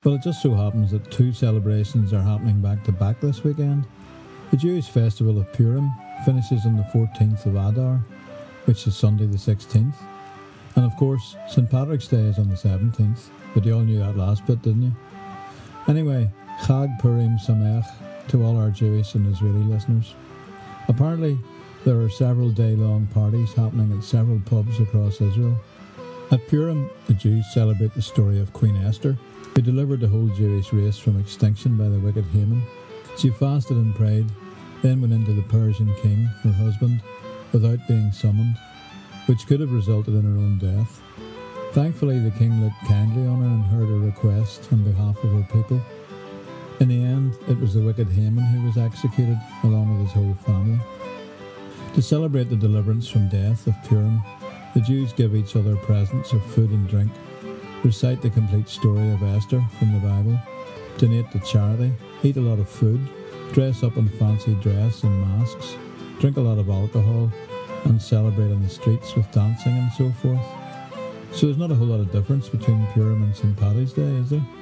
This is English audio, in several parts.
Well, it just so happens that two celebrations are happening back to back this weekend. The Jewish festival of Purim finishes on the 14th of Adar, which is Sunday the 16th. And of course, St. Patrick's Day is on the 17th, but you all knew that last bit, didn't you? Anyway, Chag Purim Sameach to all our Jewish and Israeli listeners. Apparently, there are several day-long parties happening at several pubs across Israel. At Purim, the Jews celebrate the story of Queen Esther, who delivered the whole Jewish race from extinction by the wicked Haman. She fasted and prayed, then went into the Persian king, her husband, without being summoned, which could have resulted in her own death. Thankfully, the king looked kindly on her and heard her request on behalf of her people. In the end, it was the wicked Haman who was executed, along with his whole family. To celebrate the deliverance from death of Purim, the Jews give each other presents of food and drink, recite the complete story of Esther from the Bible, donate to charity, eat a lot of food, dress up in fancy dress and masks, drink a lot of alcohol, and celebrate on the streets with dancing and so forth. So there's not a whole lot of difference between Purim and St. Paddy's Day, is there?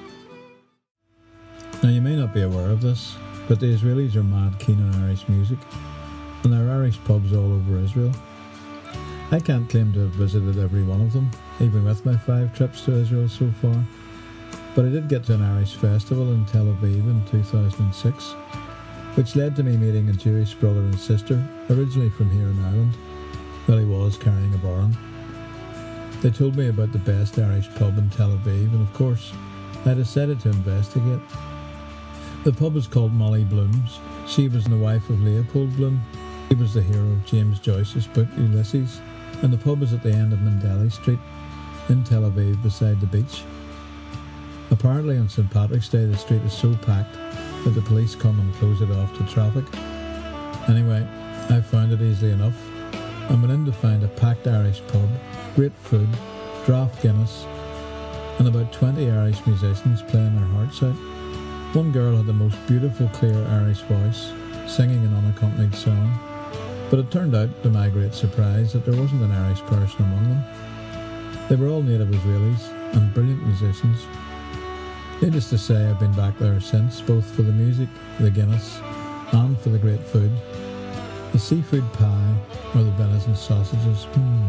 Now, you may not be aware of this, but the Israelis are mad keen on Irish music, and there are Irish pubs all over Israel. I can't claim to have visited every one of them, even with my 5 trips to Israel so far, but I did get to an Irish festival in Tel Aviv in 2006, which led to me meeting a Jewish brother and sister, originally from here in Ireland. Well, he was carrying a barn. They told me about the best Irish pub in Tel Aviv, and of course, I decided to investigate. The pub is called Molly Bloom's. She was the wife of Leopold Bloom. He was the hero of James Joyce's book Ulysses, and the pub is at the end of Mendele Street in Tel Aviv beside the beach. Apparently on St. Patrick's Day the street is so packed that the police come and close it off to traffic. Anyway, I found it easily enough and went in to find a packed Irish pub, great food, draft Guinness, and about 20 Irish musicians playing their hearts out. One girl had the most beautiful clear Irish voice, singing an unaccompanied song, but it turned out, to my great surprise, that there wasn't an Irish person among them. They were all native Israelis and brilliant musicians. Needless to say, I've been back there since, both for the music, the Guinness, and for the great food. The seafood pie or the venison sausages.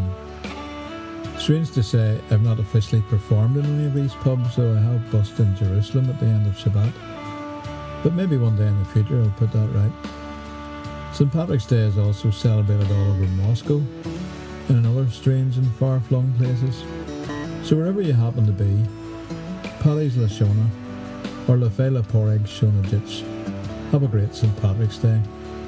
Strange to say, I've not officially performed in any of these pubs, though I have bussed in Jerusalem at the end of Shabbat. But maybe one day in the future I'll put that right. St. Patrick's Day is also celebrated all over Moscow and in other strange and far-flung places. So wherever you happen to be, Paddy's Lashona or Lefela Poreg Shona Jitch, have a great St. Patrick's Day.